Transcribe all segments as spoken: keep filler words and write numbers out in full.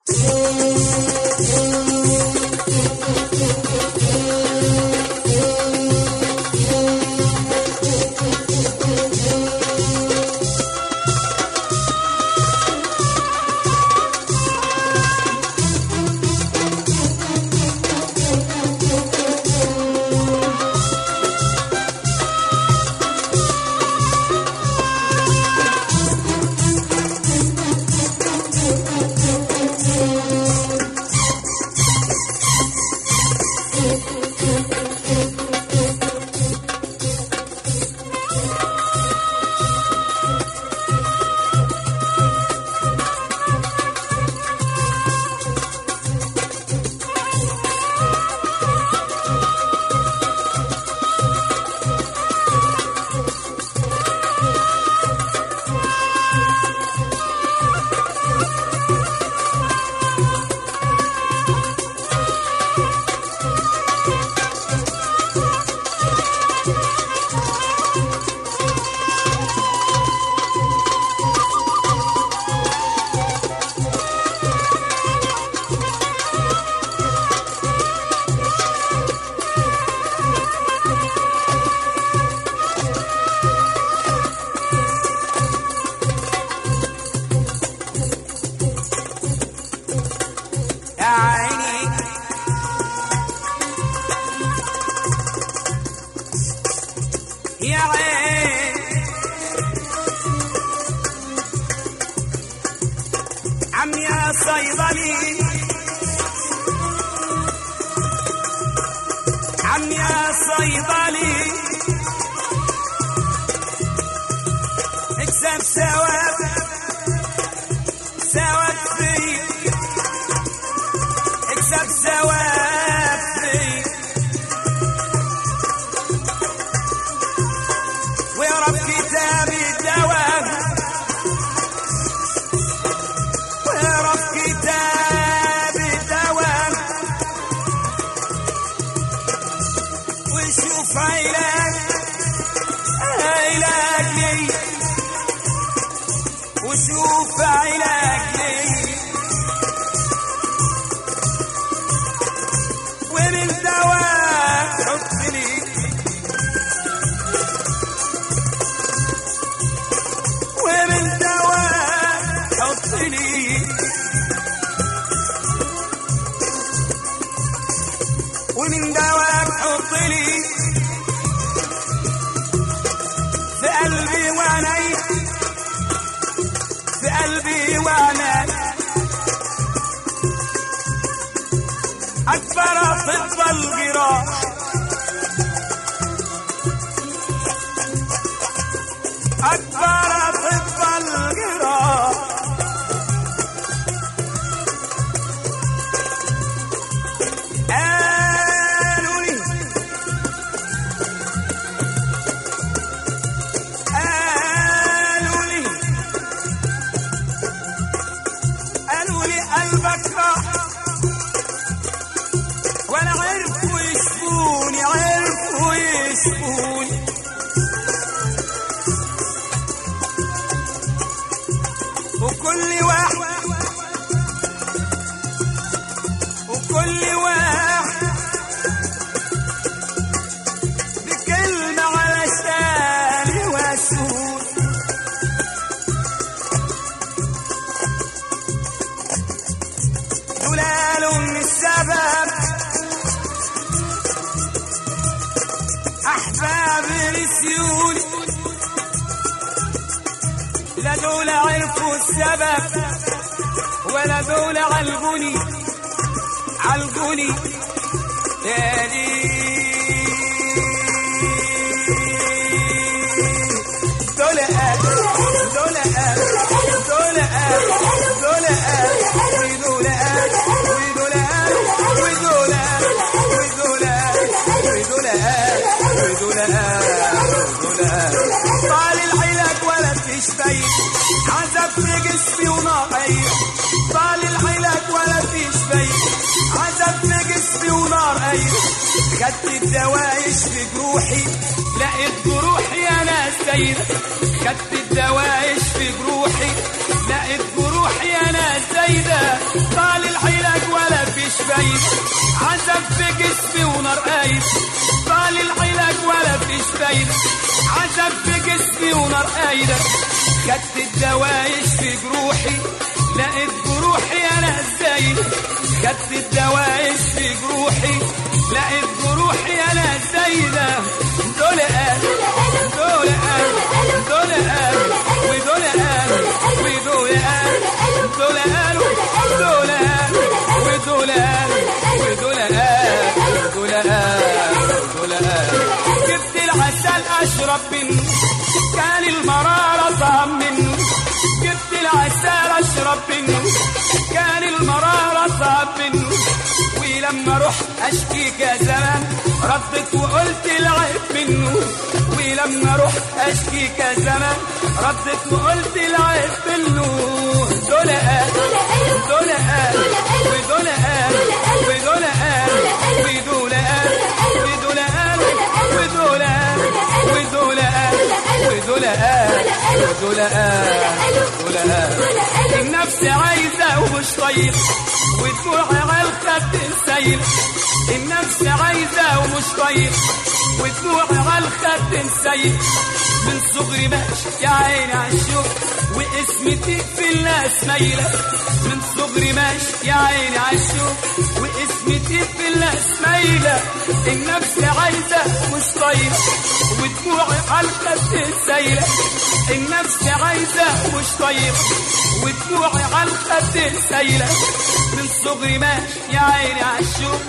يا عين عم يا صيدلي عم يا صيدلي اكسب ثواب ثواب في اكسب ثواب في ويا رب كتابي الدوام ويا رب كتابي الدوام وشوف علاج علاج لي وشوف علاج لي ومن دواء حط لي ومن دواء حط لي ومن دواء حط لي في قلبي وعيني في قلبي وعيني أكبر طب الجراح أكبر طب الجراح قالوا لي قالوا لي قالوا لي قلبك راح ولا عرفوا يشفوني عرفوا يشفوني وكل واحد وكل واحد بكلمة علشان يواسون دول قالوا من السبب أحباب رسيوني لا دول عرفوا السبب ولا دول علقوني علقوني تاني دول قال دول قال دول قال دول قال ودول قال ودول قال ودول قال ودول قال ودول قال ودول قال ودول قال طال العلاج ولا فيش فايد عذب في جسمي ونار طال العلاج ولا فيش فايد عذب في جسمي ونار ايد خدت الدواء يشفي جروحي لقيت جروحي انا سيدة خدت الدواء يشفي جروحي لقيت جروحي انا سيدة طال طيب عذب في جسمي ونار قايد طال العلاج ولا فيش فايدة عذب في جسمي ونار قايدة خدت الدواء يشفي جروحي لقيت جروحي انا ازاي خدت الدواء يشفي جروحي لقيت جروحي انا ازاي ده دول قالوا دول قالوا دول قالوا ودول قالوا ودول قالوا دول قالوا دول قالوا ودول قالوا ودول قالوا ودول قالوا ودول قالوا جبت العسل اشرب منه كان المرارة طعم منه جبت العسل اشرب منه كان المرارة طعم منه ولما رحت اشكيك يا زمان ردت وقلت العيب منه ولما رحت اشكيك يا زمان ردت وقلت العيب منه دول قالوا دول قالوا ودول قالوا ودول قالوا ودول قالوا ودول قالوا ودول قالوا ودول قالوا ودول قالوا ودول قالوا ودول قالوا النفس عايزة ومش طيب ودموعي على الخد سايل النفس عايزة ومش طيب ودموعي على الخد سايل من صغري ماشي يا عيني عالشوق واسمتي في الناس مايلة من صغري ماشي يا عيني عالشوق واسمتي في الناس مايلة النفس عايزة مش طيب ودموعي على الخد سايلة النفس عايزة مش طيب ودموعي على الخد سايلة من صغري ماشي يا عيني عالشوق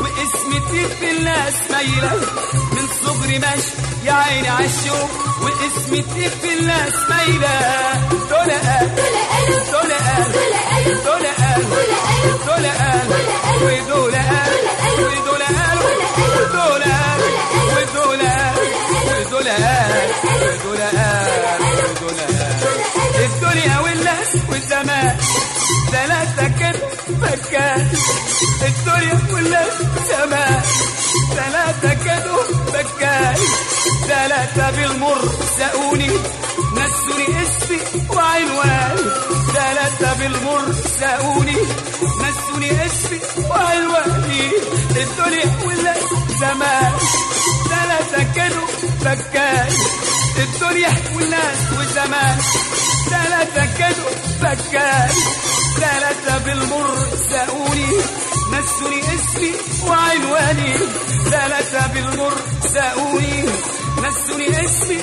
واسمتي في الناس مايلة من صغري ماشي يا عيني عالشوق واسمتي في الناس مايلة دول قالوا دول قالوا دول قالوا دول قالوا ودول قالوا ودول قالوا ودول قالوا ودول قالوا ودول قالوا ودول قالوا ودول قالوا الدنيا والناس والزمان ثلاثة كده مكان الدنيا والناس والزمان ثلاثة كده مكان ثلاثة بالمر سقوني نسوني اسمي وعنواني ثلاثة بالمر سقوني نسوني اسمي وعنواني الدنيا والناس زمان ثلاثة كانوا مكان الدنيا والناس والزمان ثلاثة كانوا مكان ثلاثة بالمر سقوني نسوني اسمي وعنواني ثلاثة بالمر سقوني نسوني اسمي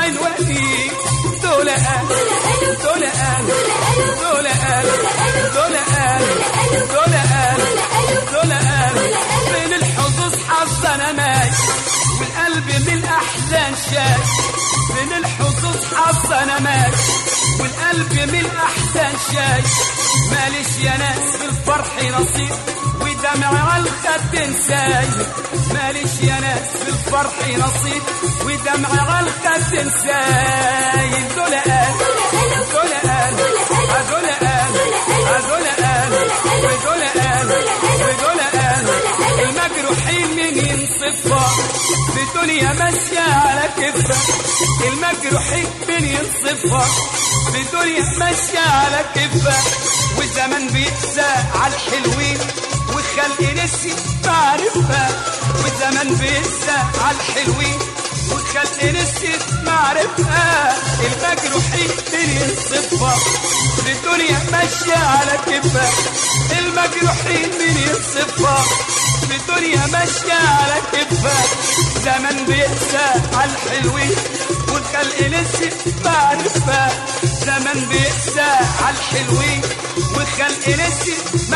وعنواني دول قالوا دول قالوا دول قالوا دول قالوا دول قالوا دول قالوا من الحظوظ حظ انا ماشي والقلب من الاحزان شاش من الحظوظ حظ انا ماشي والقلب من الاحزان شاش ماليش يا ناس في الفرح نصيب ودمع على الخد سايل ماليش يا ناس في الفرح نصيب ودمع على الخد سايل دول قالوا دول قالوا دول قالوا دول قالوا ودول قالوا ودول قالوا المجروحين من ينصفها في دنيا ماشية على كفة المجروحين من ينصفها في دنيا ماشية على كفة والزمن بيقسى على الحلوين وخلق نسي معرفة والزمن بيقسى على الحلوين وخلق نسي معرفة المجروحين من ينصفها في الدنيا ماشية على كفة المجروحين من ينصفها في الدنيا ماشية على كفة زمن بيقسى على الحلوين والخلق نسي معرفة زمن بيقسى على الحلوين والخلق نسي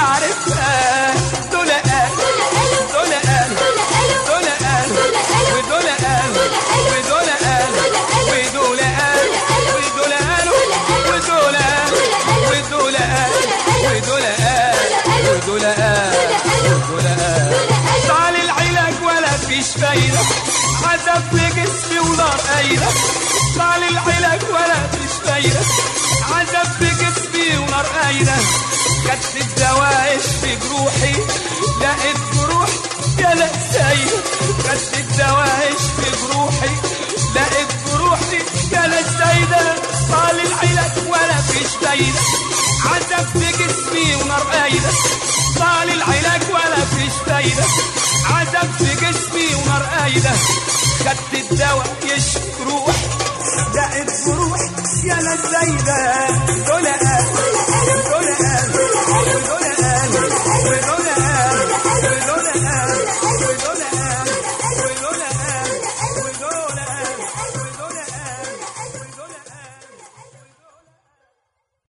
معرفة دول قالوا دول قالوا دول قالوا ودول قالوا ودول قالوا ودول قالوا ودول قالوا ودول قالوا ودول قالوا ودول قالوا ودول قالوا ودول قالوا طال العلاج ولا فيش فايدة عذب في جسمي ونار قايدة طال العلاج ولا فيش فايدة عذب في جسمي ونار قايدة خدت الدواء يشفي جروحي لقيت جروحي يا لا سايدة خدت الدواء يشفي جروحي لقيت جروحي يا لا سايدة طال العلاج ولا فيش فايدة عذب في جسمي ونار قايدة طال العلاج ولا فيش زايدة خدت الدواء يشفي روح دقت بروح يا ناس زايدة